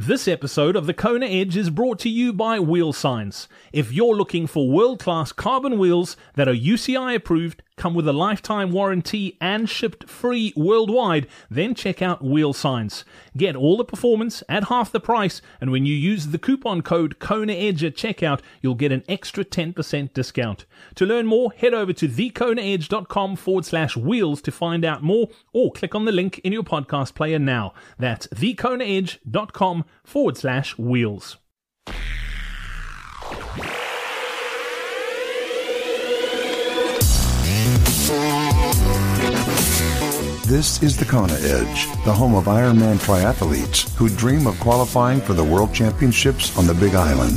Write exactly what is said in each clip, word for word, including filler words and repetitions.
This episode of the Kona Edge is brought to you by Wheel Science. If you're looking for world-class carbon wheels that are U C I approved, come with a lifetime warranty and shipped free worldwide, then check out Wheel Science. Get all the performance at half the price, and when you use the coupon code KONAEDGE at checkout, you'll get an extra ten percent discount. To learn more, head over to thekonaedge.com forward slash wheels to find out more, or click on the link in your podcast player now. That's thekonaedge.com forward slash wheels. This is the Kona Edge, the home of Ironman triathletes who dream of qualifying for the World Championships on the Big Island.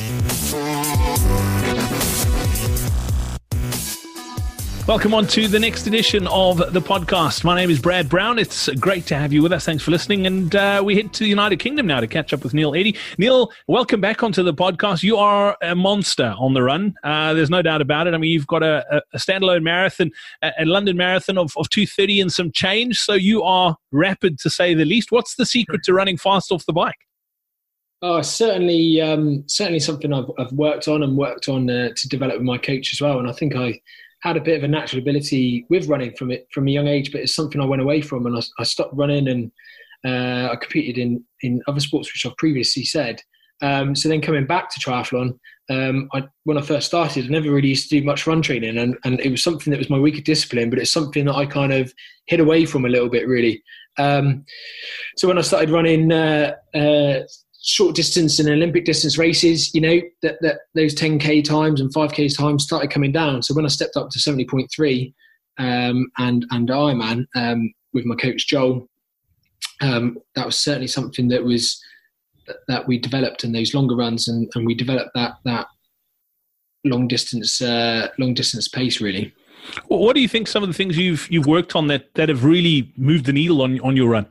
Welcome on to the next edition of the podcast. My name is Brad Brown. It's great to have you with us. Thanks for listening. And uh, we head to the United Kingdom now to catch up with Neil Eddy. Neil, welcome back onto the podcast. You are a monster on the run. Uh, there's no doubt about it. I mean, you've got a, a standalone marathon, a, a London marathon of, of two thirty and some change. So you are rapid, to say the least. What's the secret to running fast off the bike? Oh, certainly, um, certainly something I've, I've worked on and worked on uh, to develop with my coach as well. And I think I had a bit of a natural ability with running from it from a young age, but it's something I went away from, and I, I stopped running, and uh, I competed in, in other sports, which I've previously said. Um, so then coming back to triathlon, um, I, when I first started, I never really used to do much run training, and, and it was something that was my weaker discipline, but it's something that I kind of hid away from a little bit, really. Um, so when I started running uh, uh, short distance and Olympic distance races, you know, that, that those ten K times and five K times started coming down. So when I stepped up to seventy point three um, and, and Ironman um, with my coach, Joel, um, that was certainly something that was, that we developed in those longer runs, and, and we developed that, that long distance, uh, long distance pace, really. Well, what do you think some of the things you've, you've worked on that, that have really moved the needle on, on your run?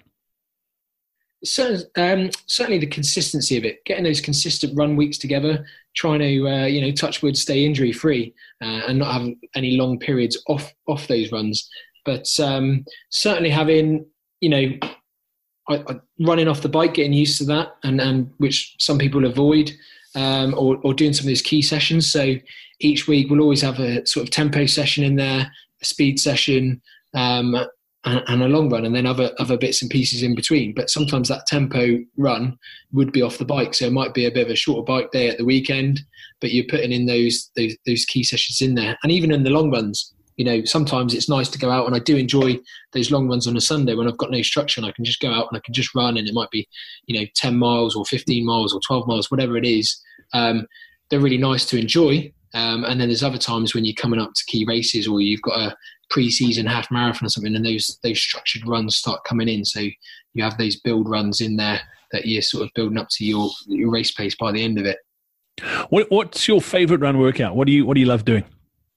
So, um, certainly the consistency of it, getting those consistent run weeks together, trying to, uh, you know, touch wood, stay injury free, uh, and not have any long periods off, off those runs. But um, certainly having, you know, I, I, running off the bike, getting used to that, and, and which some people avoid, um, or, or doing some of those key sessions. So each week we'll always have a sort of tempo session in there, a speed session, um, and a long run, and then other other bits and pieces in between. But sometimes that tempo run would be off the bike, so it might be a bit of a shorter bike day at the weekend, but you're putting in those those, those key sessions in there. And even in the long runs, you know, sometimes it's nice to go out, and I do enjoy those long runs on a Sunday when I've got no structure, and I can just go out and I can just run, and it might be, you know, ten miles or fifteen miles or twelve miles, whatever it is. Um, they're really nice to enjoy. Um, and then there's other times when you're coming up to key races, or you've got a pre-season half marathon or something, and those those structured runs start coming in. So you have those build runs in there that you're sort of building up to your, your race pace by the end of it. What, what's your favourite run workout? What do you what do you love doing?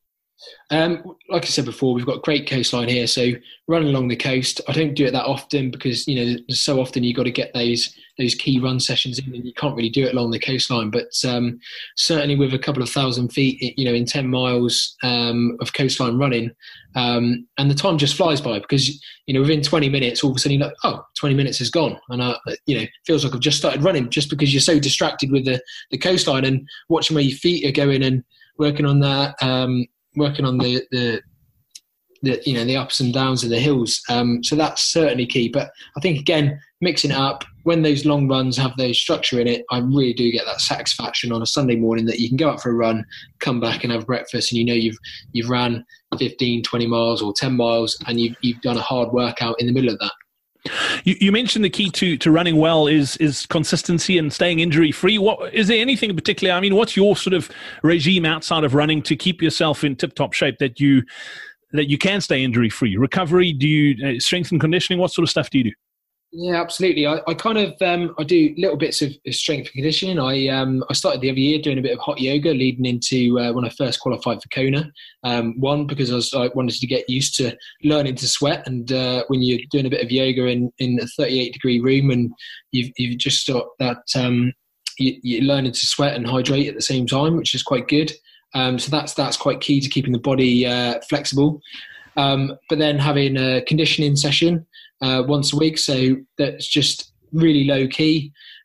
Um, like I said before, we've got a great coastline here, so running along the coast, I don't do it that often because, you know, so often you've got to get those those key run sessions in, and you can't really do it along the coastline. But um, certainly with a couple of thousand feet, you know, in ten miles um, of coastline running, um, and the time just flies by because, you know, within twenty minutes, all of a sudden you're like, oh, twenty minutes is gone. And, I, you know, it feels like I've just started running just because you're so distracted with the, the coastline and watching where your feet are going and working on that, um, working on the, the, the, you know, the ups and downs of the hills. Um, so that's certainly key. But I think, again, mixing it up, when those long runs have those structure in it, I really do get that satisfaction on a Sunday morning that you can go out for a run, come back and have breakfast, and you know you've you've ran fifteen, twenty miles or ten miles, and you've, you've done a hard workout in the middle of that. You, you mentioned the key to, to running well is is consistency and staying injury free. What is there anything in particular? I mean, what's your sort of regime outside of running to keep yourself in tip top shape that you that you can stay injury free? Recovery? Do you uh, strength and conditioning? What sort of stuff do you do? Yeah, absolutely. I, I kind of um, I do little bits of strength and conditioning. I um, I started the other year doing a bit of hot yoga leading into uh, when I first qualified for Kona. Um, one, because I, was, I wanted to get used to learning to sweat, and uh, when you're doing a bit of yoga in, in a thirty-eight degree room, and you've you've just got that um, you, you're learning to sweat and hydrate at the same time, which is quite good. Um, so that's that's quite key to keeping the body uh, flexible. Um, but then having a conditioning session uh, once a week, so that's just really low key.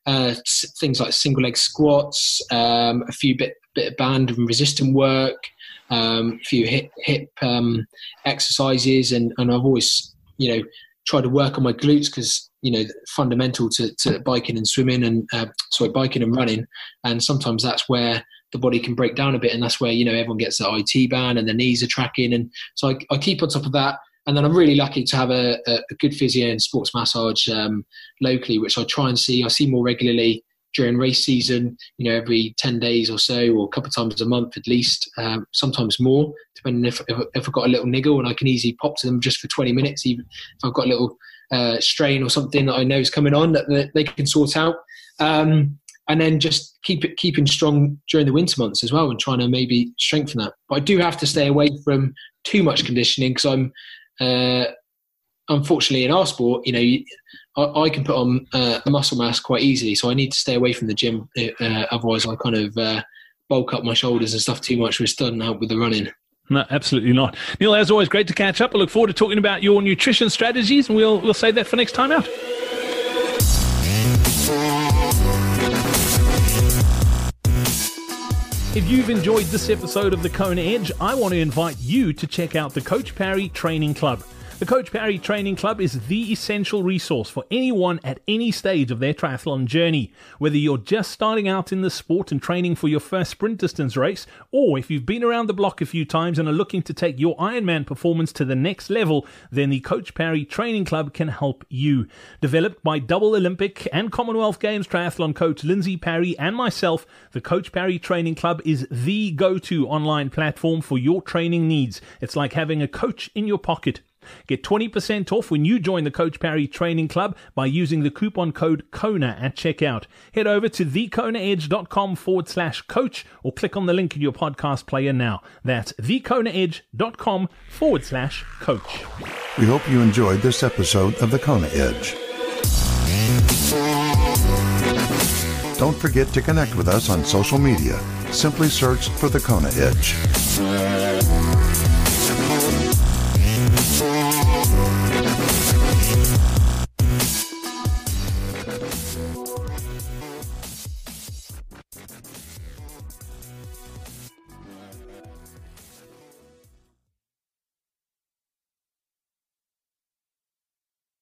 uh, things like single leg squats, um, a few bit bit of band and resistant work, um, a few hip hip um, exercises, and, and I've always, you know, tried to work on my glutes because, you know, fundamental to, to biking and swimming and uh, sorry, biking and running, and sometimes that's where the body can break down a bit, and that's where, you know, everyone gets the I T band and the knees are tracking, and so I, I keep on top of that. And then I'm really lucky to have a, a, a good physio and sports massage um, locally, which I try and see. I see more regularly during race season, you know, every ten days or so, or a couple of times a month at least, um, sometimes more, depending if, if, if I've got a little niggle, and I can easily pop to them just for twenty minutes, even if I've got a little uh, strain or something that I know is coming on that, that they can sort out. Um, and then just keep it keeping strong during the winter months as well, and trying to maybe strengthen that. But I do have to stay away from too much conditioning, because I'm, uh, unfortunately in our sport, you know, you, I, I can put on uh, muscle mass quite easily, so I need to stay away from the gym. Uh, otherwise, I kind of uh, bulk up my shoulders and stuff too much, which doesn't help with the running. No, absolutely not. Neil, as always, great to catch up. I look forward to talking about your nutrition strategies, and we'll we'll save that for next time out. If you've enjoyed this episode of the Kona Edge, I want to invite you to check out the Coach Parry Training Club. The Coach Parry Training Club is the essential resource for anyone at any stage of their triathlon journey. Whether you're just starting out in the sport and training for your first sprint distance race, or if you've been around the block a few times and are looking to take your Ironman performance to the next level, then the Coach Parry Training Club can help you. Developed by double Olympic and Commonwealth Games triathlon coach Lindsay Parry and myself, the Coach Parry Training Club is the go-to online platform for your training needs. It's like having a coach in your pocket. Get twenty percent off when you join the Coach Parry Training Club by using the coupon code KONA at checkout. Head over to thekonaedge.com forward slash coach or click on the link in your podcast player now. That's thekonaedge.com forward slash coach. We hope you enjoyed this episode of the Kona Edge. Don't forget to connect with us on social media. Simply search for the Kona Edge.